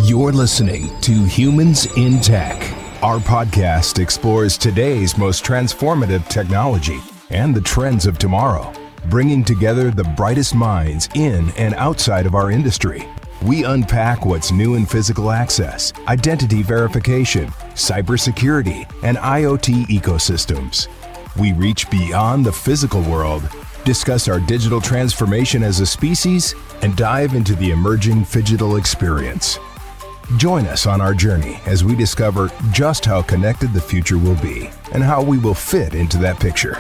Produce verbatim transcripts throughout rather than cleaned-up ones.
You're listening to Humans in Tech. Our podcast explores today's most transformative technology and the trends of tomorrow, bringing together the brightest minds in and outside of our industry. We unpack what's new in physical access, identity verification, cybersecurity, and IoT ecosystems. We reach beyond the physical world, discuss our digital transformation as a species, and dive into the emerging phygital experience. Join us on our journey as we discover just how connected the future will be and how we will fit into that picture.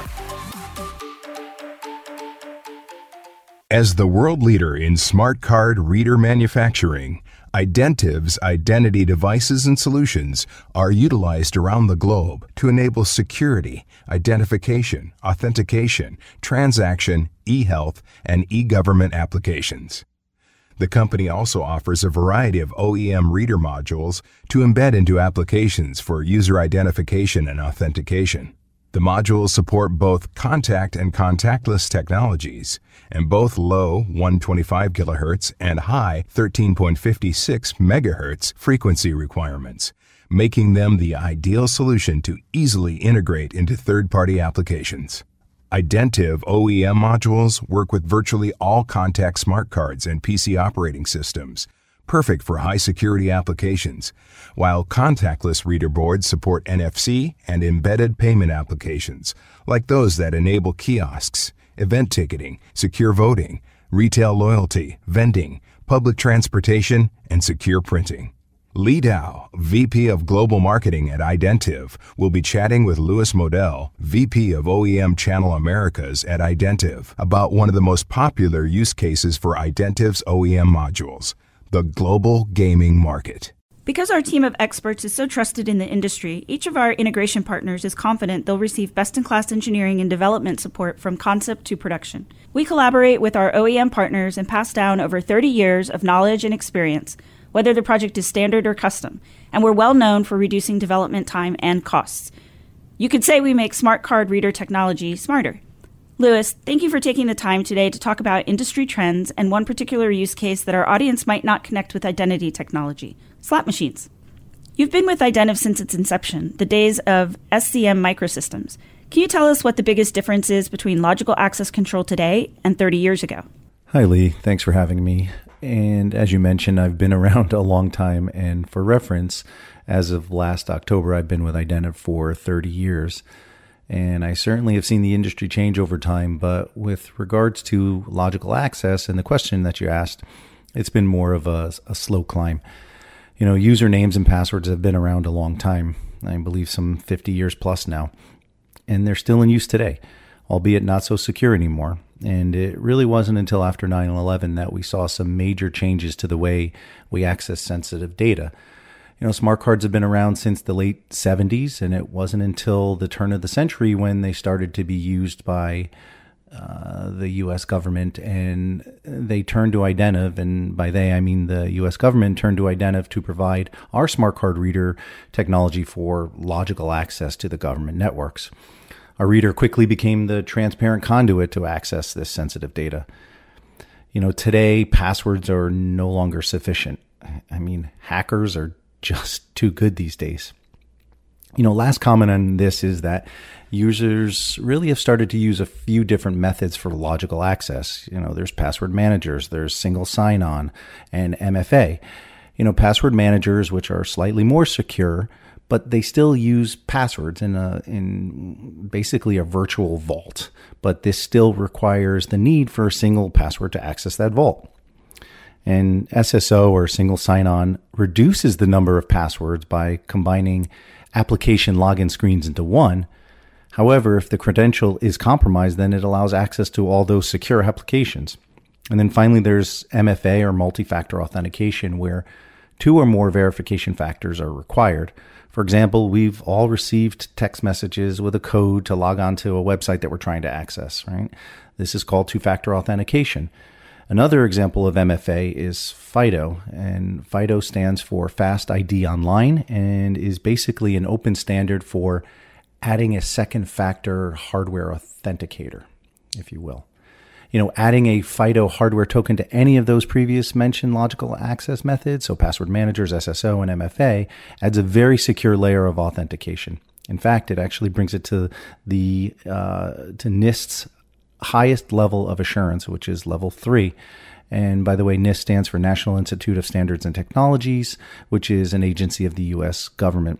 As the world leader in smart card reader manufacturing, Identiv's identity devices and solutions are utilized around the globe to enable security, identification, authentication, transaction, e-health, and e-government applications. The company also offers a variety of O E M reader modules to embed into applications for user identification and authentication. The modules support both contact and contactless technologies, and both low one hundred twenty-five kilohertz and high thirteen point five six megahertz frequency requirements, making them the ideal solution to easily integrate into third-party applications. Identiv O E M modules work with virtually all contact smart cards and P C operating systems, perfect for high-security applications, while contactless reader boards support N F C and embedded payment applications, like those that enable kiosks, event ticketing, secure voting, retail loyalty, vending, public transportation, and secure printing. Lee Dow, V P of Global Marketing at Identiv, will be chatting with Louis Modell, V P of O E M Channel Americas at Identiv, about one of the most popular use cases for Identiv's O E M modules, the global gaming market. Because our team of experts is so trusted in the industry, each of our integration partners is confident they'll receive best-in-class engineering and development support from concept to production. We collaborate with our O E M partners and pass down over thirty years of knowledge and experience, whether the project is standard or custom, and we're well known for reducing development time and costs. You could say we make smart card reader technology smarter. Louis, thank you for taking the time today to talk about industry trends and one particular use case that our audience might not connect with identity technology, slot machines. You've been with Identiv since its inception, the days of S C M Microsystems. Can you tell us what the biggest difference is between logical access control today and thirty years ago? Hi, Lee. Thanks for having me. And as you mentioned, I've been around a long time. And for reference, as of last October, I've been with Identiv for thirty years. And I certainly have seen the industry change over time. But with regards to logical access and the question that you asked, it's been more of a, a slow climb. You know, usernames and passwords have been around a long time. I believe some fifty years plus now. And they're still in use today, albeit not so secure anymore. And it really wasn't until after nine eleven that we saw some major changes to the way we access sensitive data. You know, smart cards have been around since the late seventies, and it wasn't until the turn of the century when they started to be used by uh, the U S government, and they turned to Identiv, and by they I mean the U S government turned to Identiv to provide our smart card reader technology for logical access to the government networks. Our reader quickly became the transparent conduit to access this sensitive data. You know, today, passwords are no longer sufficient. I mean, hackers are just too good these days. You know, last comment on this is that users really have started to use a few different methods for logical access. You know, there's password managers, there's single sign-on, and M F A. You know, password managers, which are slightly more secure, but they still use passwords in a in basically a virtual vault. But this still requires the need for a single password to access that vault. And S S O, or single sign-on, reduces the number of passwords by combining application login screens into one. However, if the credential is compromised, then it allows access to all those secure applications. And then finally, there's M F A, or multi-factor authentication, where two or more verification factors are required. For example, we've all received text messages with a code to log on to a website that we're trying to access, right? This is called two-factor authentication. Another example of M F A is FIDO, and FIDO stands for Fast I D Online and is basically an open standard for adding a second factor hardware authenticator, if you will. You know, adding a FIDO hardware token to any of those previous mentioned logical access methods, so password managers, S S O, and M F A, adds a very secure layer of authentication. In fact, it actually brings it to the uh, to NIST's highest level of assurance, which is level three. And by the way, NIST stands for National Institute of Standards and Technologies, which is an agency of the U S government.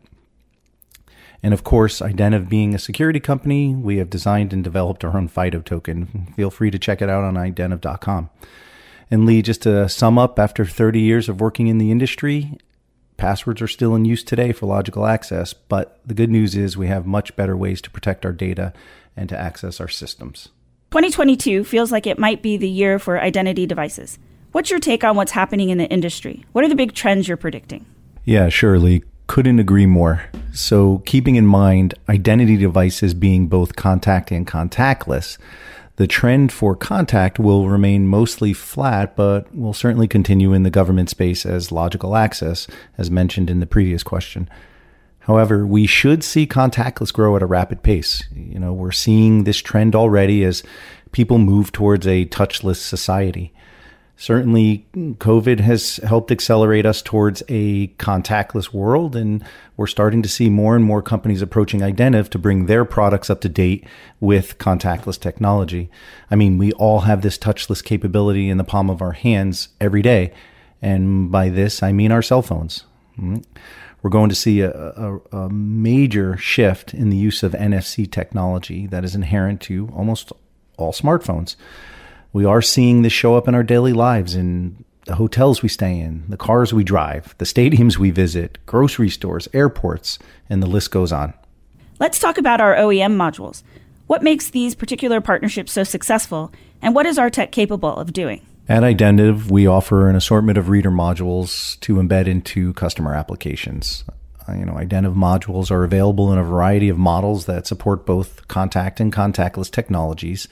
And of course, Identiv being a security company, we have designed and developed our own FIDO token. Feel free to check it out on identiv dot com. And Lee, just to sum up, after thirty years of working in the industry, passwords are still in use today for logical access, but the good news is we have much better ways to protect our data and to access our systems. twenty twenty-two feels like it might be the year for identity devices. What's your take on what's happening in the industry? What are the big trends you're predicting? Yeah, sure, Lee. Couldn't agree more. So keeping in mind identity devices being both contact and contactless, the trend for contact will remain mostly flat, but will certainly continue in the government space as logical access, as mentioned in the previous question. However, we should see contactless grow at a rapid pace. You know, we're seeing this trend already as people move towards a touchless society. Certainly, COVID has helped accelerate us towards a contactless world, and we're starting to see more and more companies approaching Identiv to bring their products up to date with contactless technology. I mean, we all have this touchless capability in the palm of our hands every day, and by this, I mean our cell phones. We're going to see a, a, a major shift in the use of N F C technology that is inherent to almost all smartphones. We are seeing this show up in our daily lives, in the hotels we stay in, the cars we drive, the stadiums we visit, grocery stores, airports, and the list goes on. Let's talk about our O E M modules. What makes these particular partnerships so successful, and what is our tech capable of doing? At Identiv, we offer an assortment of reader modules to embed into customer applications. You know, Identiv modules are available in a variety of models that support both contact and contactless technologies.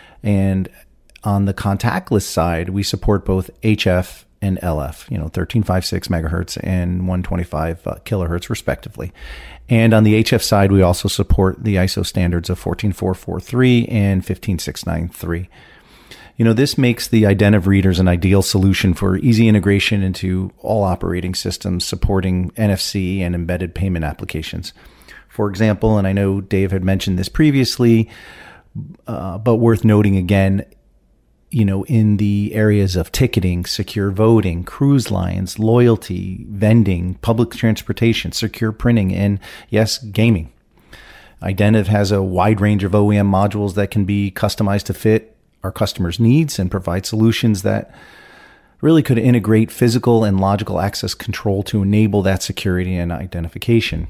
And on the contactless side, we support both H F and L F, you know, thirteen fifty-six megahertz and one twenty-five uh, kilohertz respectively. And on the H F side, we also support the I S O standards of fourteen four forty-three and fifteen six ninety-three. You know, this makes the Identiv readers an ideal solution for easy integration into all operating systems supporting N F C and embedded payment applications. For example, and I know Dave had mentioned this previously, uh, but worth noting again, you know, in the areas of ticketing, secure voting, cruise lines, loyalty, vending, public transportation, secure printing, and yes, gaming. Identiv has a wide range of O E M modules that can be customized to fit our customers' needs and provide solutions that really could integrate physical and logical access control to enable that security and identification.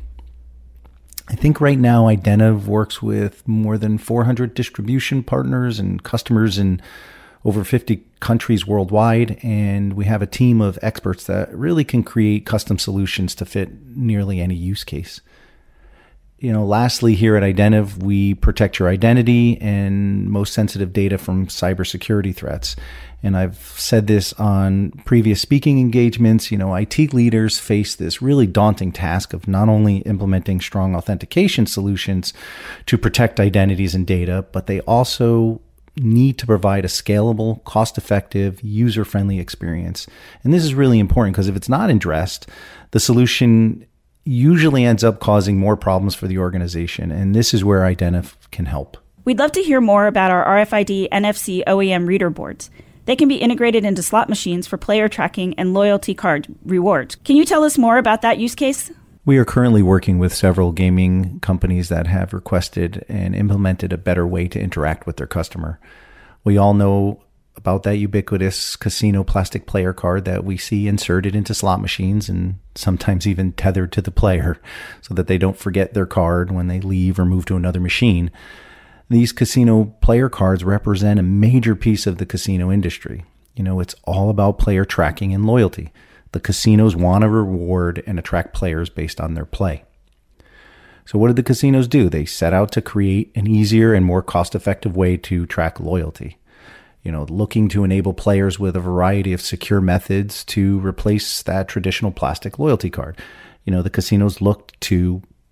I think right now Identiv works with more than four hundred distribution partners and customers in over fifty countries worldwide, and we have a team of experts that really can create custom solutions to fit nearly any use case. You know, lastly, here at Identiv, we protect your identity and most sensitive data from cybersecurity threats. And I've said this on previous speaking engagements. You know, I T leaders face this really daunting task of not only implementing strong authentication solutions to protect identities and data, but they also need to provide a scalable, cost-effective, user-friendly experience. And this is really important because if it's not addressed, the solution usually ends up causing more problems for the organization. And this is where Identiv can help. We'd love to hear more about our R F I D N F C O E M reader boards. They can be integrated into slot machines for player tracking and loyalty card rewards. Can you tell us more about that use case? We are currently working with several gaming companies that have requested and implemented a better way to interact with their customer. We all know about that ubiquitous casino plastic player card that we see inserted into slot machines and sometimes even tethered to the player so that they don't forget their card when they leave or move to another machine. These casino player cards represent a major piece of the casino industry. You know, it's all about player tracking and loyalty. The casinos want to reward and attract players based on their play. So what did the casinos do? They set out to create an easier and more cost-effective way to track loyalty. You know, looking to enable players with a variety of secure methods to replace that traditional plastic loyalty card. You know, the casinos looked to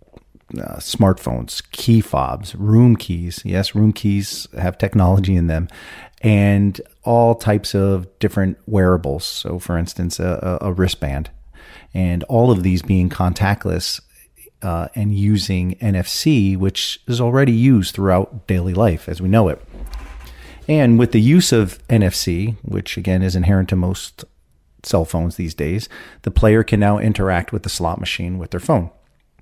uh, smartphones, key fobs, room keys. Yes, room keys have technology in them, and all types of different wearables. So, for instance, a, a wristband, and all of these being contactless uh, and using N F C, which is already used throughout daily life as we know it. And with the use of N F C, which again is inherent to most cell phones these days, the player can now interact with the slot machine with their phone.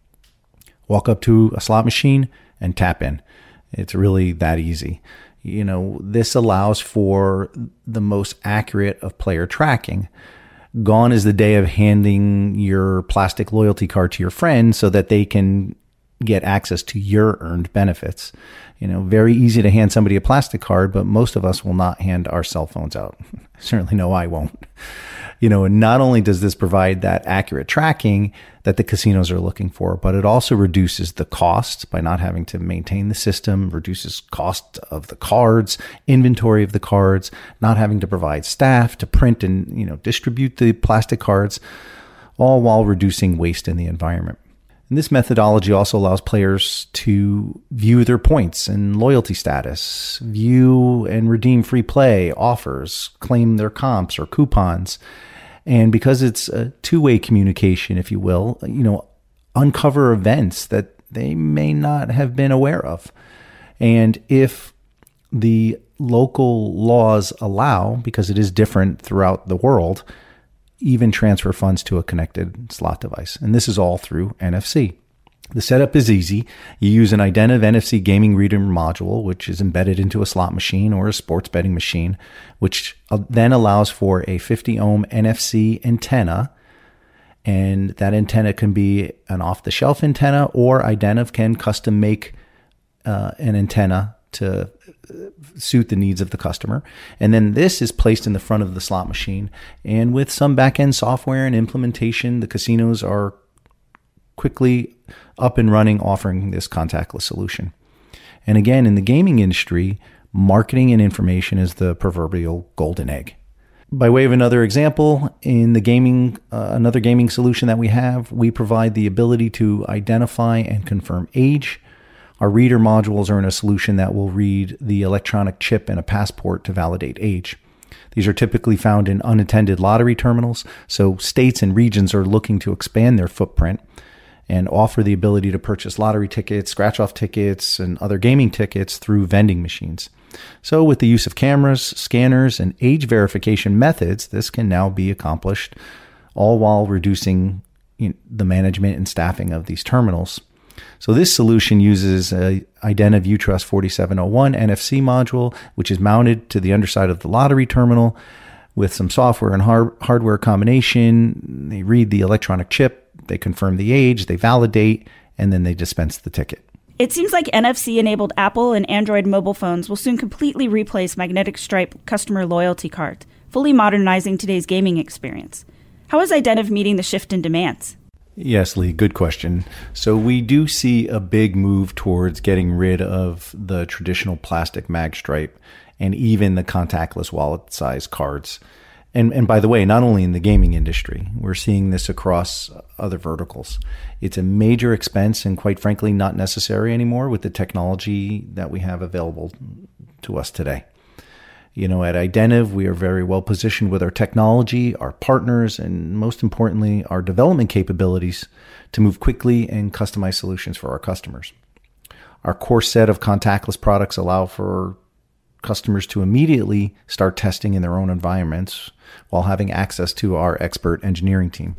Walk up to a slot machine and tap in. It's really that easy. You know, this allows for the most accurate of player tracking. Gone is the day of handing your plastic loyalty card to your friend so that they can get access to your earned benefits. You know, very easy to hand somebody a plastic card, but most of us will not hand our cell phones out. Certainly no, I won't. You know, and not only does this provide that accurate tracking that the casinos are looking for, but it also reduces the cost by not having to maintain the system, reduces cost of the cards, inventory of the cards, not having to provide staff to print and, you know, distribute the plastic cards, all while reducing waste in the environment. And this methodology also allows players to view their points and loyalty status, view and redeem free play offers, claim their comps or coupons. And because it's a two-way communication, if you will, you know, uncover events that they may not have been aware of. And if the local laws allow, because it is different throughout the world, even transfer funds to a connected slot device. And this is all through N F C. The setup is easy. You use an Identiv N F C gaming reader module, which is embedded into a slot machine or a sports betting machine, which then allows for a fifty ohm N F C antenna. And that antenna can be an off-the-shelf antenna, or Identiv can custom make uh, an antenna to suit the needs of the customer. And then this is placed in the front of the slot machine. And with some back-end software and implementation, the casinos are quickly up and running, offering this contactless solution. And again, in the gaming industry, marketing and information is the proverbial golden egg. By way of another example, in the gaming, uh, another gaming solution that we have, we provide the ability to identify and confirm age. Our reader modules are in a solution that will read the electronic chip in a passport to validate age. These are typically found in unattended lottery terminals, so states and regions are looking to expand their footprint and offer the ability to purchase lottery tickets, scratch-off tickets, and other gaming tickets through vending machines. So with the use of cameras, scanners, and age verification methods, this can now be accomplished, all while reducing, you know, the management and staffing of these terminals. So this solution uses a Identiv UTrust forty-seven oh one N F C module, which is mounted to the underside of the lottery terminal with some software and hard- hardware combination. They read the electronic chip, they confirm the age, they validate, and then they dispense the ticket. It seems like N F C-enabled Apple and Android mobile phones will soon completely replace magnetic stripe customer loyalty cards, fully modernizing today's gaming experience. How is Identiv meeting the shift in demands? Yes, Lee, good question. So we do see a big move towards getting rid of the traditional plastic mag stripe and even the contactless wallet size cards. And and by the way, not only in the gaming industry, we're seeing this across other verticals. It's a major expense and quite frankly, not necessary anymore with the technology that we have available to us today. You know, at Identiv, we are very well positioned with our technology, our partners, and most importantly, our development capabilities to move quickly and customize solutions for our customers. Our core set of contactless products allow for customers to immediately start testing in their own environments while having access to our expert engineering team.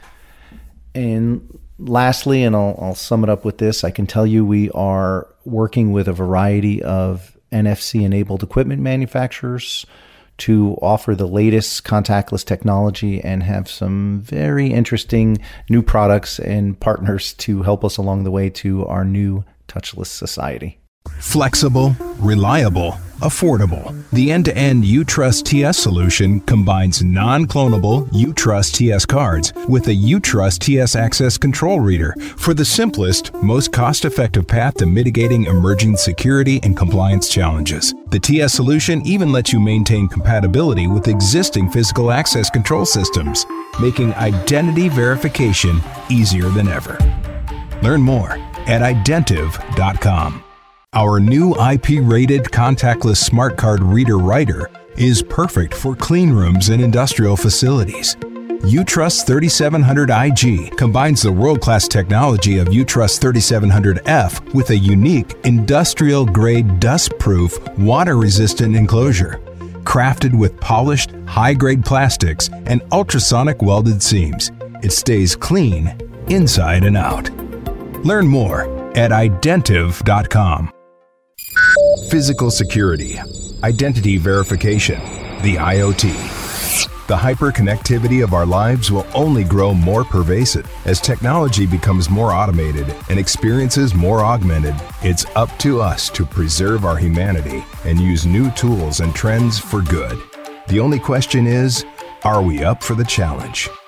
And lastly, and I'll, I'll sum it up with this, I can tell you we are working with a variety of N F C-enabled equipment manufacturers to offer the latest contactless technology and have some very interesting new products and partners to help us along the way to our new touchless society. Flexible, reliable, affordable. The end-to-end UTrust T S solution combines non-clonable UTrust T S cards with a UTrust T S Access Control Reader for the simplest, most cost-effective path to mitigating emerging security and compliance challenges. The T S solution even lets you maintain compatibility with existing physical access control systems, making identity verification easier than ever. Learn more at identiv dot com. Our new I P-rated contactless smart card reader writer is perfect for clean rooms and industrial facilities. UTrust thirty-seven hundred I G combines the world-class technology of UTrust thirty-seven hundred F with a unique industrial-grade dust-proof, water-resistant enclosure. Crafted with polished, high-grade plastics and ultrasonic welded seams, it stays clean inside and out. Learn more at identiv dot com. Physical security, identity verification, the I O T. The hyperconnectivity of our lives will only grow more pervasive as technology becomes more automated and experiences more augmented. It's up to us to preserve our humanity and use new tools and trends for good. The only question is, are we up for the challenge?